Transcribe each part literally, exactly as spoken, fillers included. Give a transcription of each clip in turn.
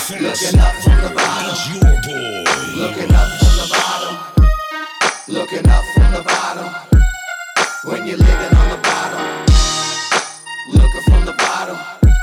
Looking up from the bottom. It's your boy. Looking up from the bottom. Looking up from the bottom. When you're living on the bottom. Looking from the bottom.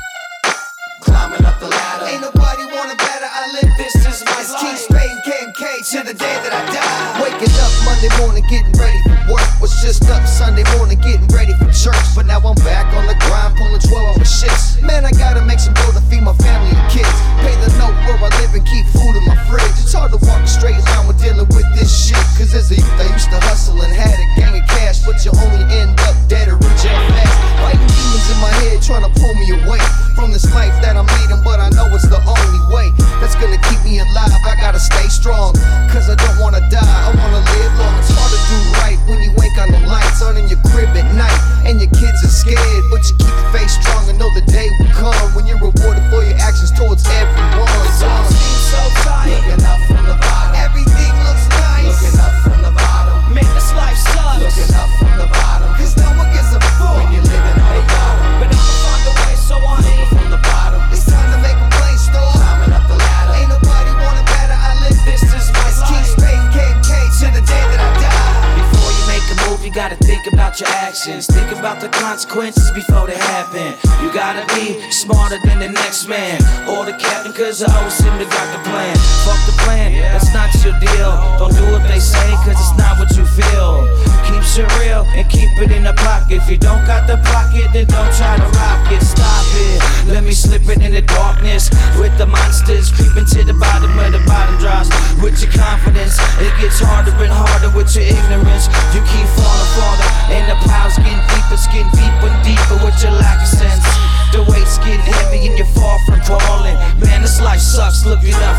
Climbing up the ladder. Ain't nobody want it better. I live this is my It's life. King Spade and K M K to the day that I die. Waking up Monday morning, getting ready for work. Was just up Sunday morning, getting ready for church. But now I'm back on the grind, pulling twelve hour shifts. Man, I gotta make some dough to feed my family and kids. Pay the note where I live and keep food in my fridge. It's hard to walk a straight line when dealing with this shit. Cause as a youth I used to hustle and had a gang of cash. But you only end up dead or in jail fast. Fighting demons in my head trying to pull me away from this life that I'm leading, but I know it's the only way that's gonna keep me alive. I gotta stay strong, cause I don't wanna die, I wanna live long. It's hard to do right when you ain't got no lights on in your crib at night, and your kids are scared, but you keep your face strong and know the day will come when you're rewarded for your actions towards everyone. It all seems so tight. Looking up from the bottom. Everything looks nice. Looking up from the bottom. Man, this life sucks. Looking up from the bottom. Cause no one gives a fuck When you're living on the bottom. But I'ma find a way, so I ain't. From the bottom. It's time to make a play store. Climbing up the ladder. Ain't nobody want it better. I live this is my life. King Spade and K M K to the day that I die. Before you make a move, you gotta think about your actions. Think about the consequences before they happen. You gotta be smarter than the next man or the captain, cause I always seem to got the plan. Fuck the plan, that's not your deal. Don't do what they say, cause it's not what you feel. Keep shit real and keep it in the pocket. If you don't got the pocket, then don't try to rock it. Stop it, let me slip it in the darkness with the monsters creeping to the bottom of the bottom drops. With your confidence, it gets harder and harder with your ignorance. You keep falling farther, and the pile's getting deeper, skin deeper and deeper with your lack of sense. The weight's getting heavy and you're far from falling. Man, this life sucks, look it up.